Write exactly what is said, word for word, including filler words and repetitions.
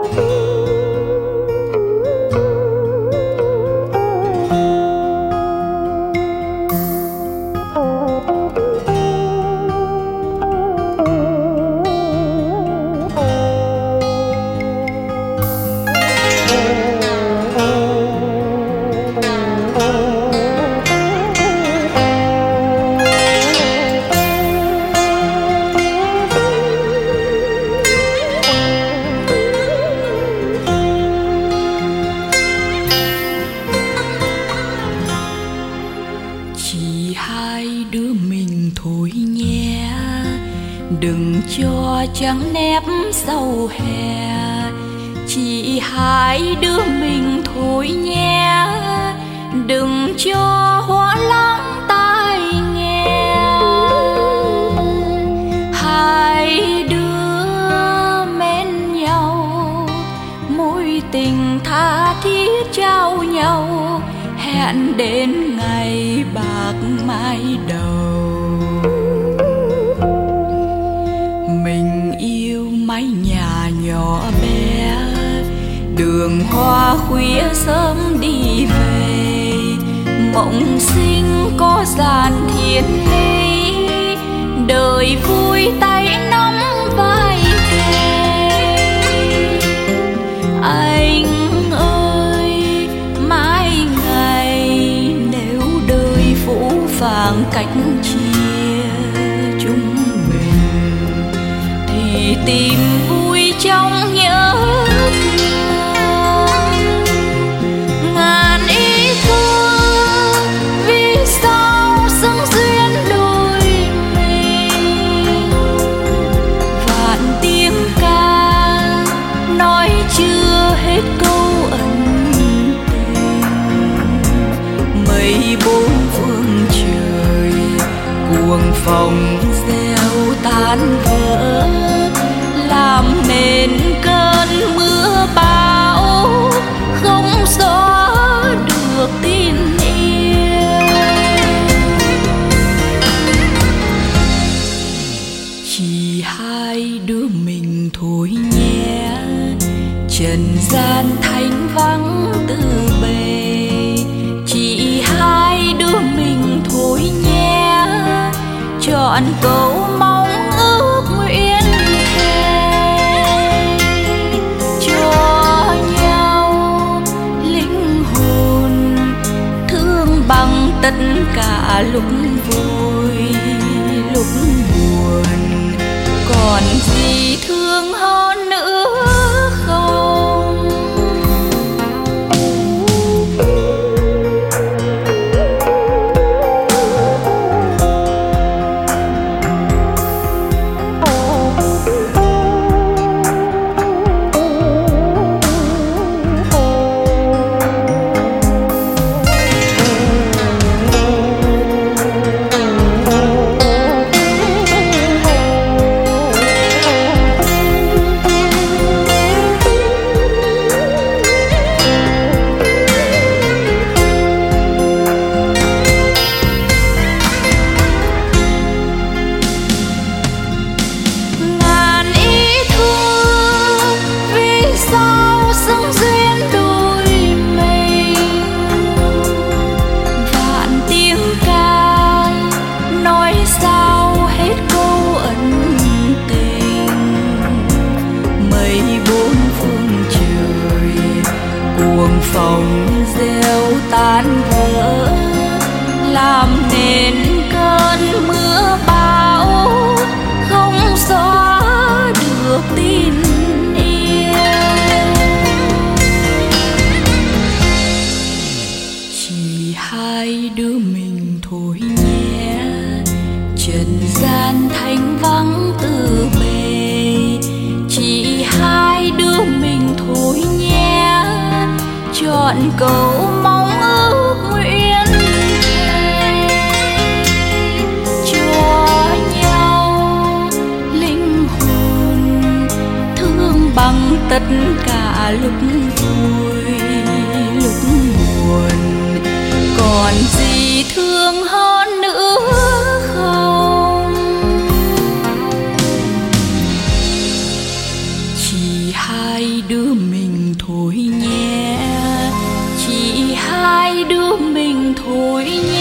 Đừng cho trắng nép sau hè, chỉ hai đứa mình thôi nhé. Đừng cho hoa lắng tai nghe, hai đứa mến nhau, mối tình tha thiết trao nhau. Hẹn đến ngày bạc mai đầu, mình yêu mái nhà nhỏ bé, đường hoa khuya sớm đi về. Mộng sinh có gian thiên lý, đời vui tay nắm vai kề. Anh ơi mãi ngày, nếu đời phũ phàng cách chia chúng mình, thì tìm vui trong nhớ thương. Ngàn ý thương vì sao xứng duyên đôi mình, vạn tiếng ca nói chưa hết câu ân tình. Mây bốn phương trời cuồng phong reo tan vỡ, làm nên cơn mưa bão không xóa được tin yêu. Chỉ hai đứa mình thôi nhé, trần gian thanh vắng từ bề. Chỉ hai đứa mình thôi nhé, chọn câu mong ước nguyện thề cho nhau. Linh hồn thương bằng tất cả lúc vui lúc buồn, còn gì thương hơn nữa không? Phòng reo tan vỡ, làm nên cơn mưa bão không xóa được tin yêu. Chỉ hai đứa mình thôi nhé, trần gian thanh vắng từ bề. Chỉ hai đứa mình thôi nhé, chọn câu mong ước nguyện thề cho nhau. Linh hồn thương bằng tất cả lúc vui lúc buồn, còn gì thương hơn nữa không? Chỉ hai đứa mình thôi nhé, chỉ hai đứa mình thôi nhé.